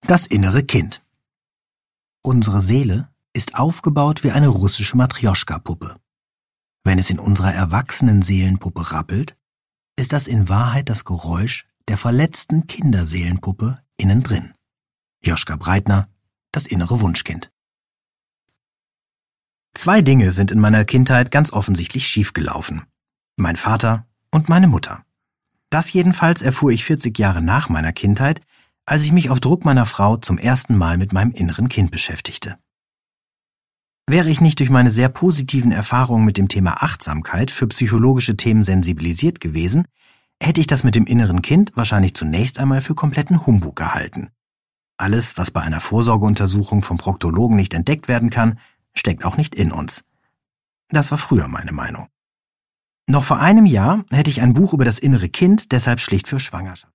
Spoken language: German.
Das innere Kind. Unsere Seele ist aufgebaut wie eine russische Matrjoschka-Puppe. Wenn es in unserer erwachsenen Seelenpuppe rappelt, ist das in Wahrheit das Geräusch der verletzten Kinderseelenpuppe innen drin. Joschka Breitner, Das innere Wunschkind. 2 Dinge sind in meiner Kindheit ganz offensichtlich schiefgelaufen. Mein Vater und meine Mutter. Das jedenfalls erfuhr ich 40 Jahre nach meiner Kindheit, als ich mich auf Druck meiner Frau zum ersten Mal mit meinem inneren Kind beschäftigte. Wäre ich nicht durch meine sehr positiven Erfahrungen mit dem Thema Achtsamkeit für psychologische Themen sensibilisiert gewesen, hätte ich das mit dem inneren Kind wahrscheinlich zunächst einmal für kompletten Humbug gehalten. Alles, was bei einer Vorsorgeuntersuchung vom Proktologen nicht entdeckt werden kann, steckt auch nicht in uns. Das war früher meine Meinung. Noch vor einem Jahr hätte ich ein Buch über das innere Kind deshalb schlicht für Schwangerschaft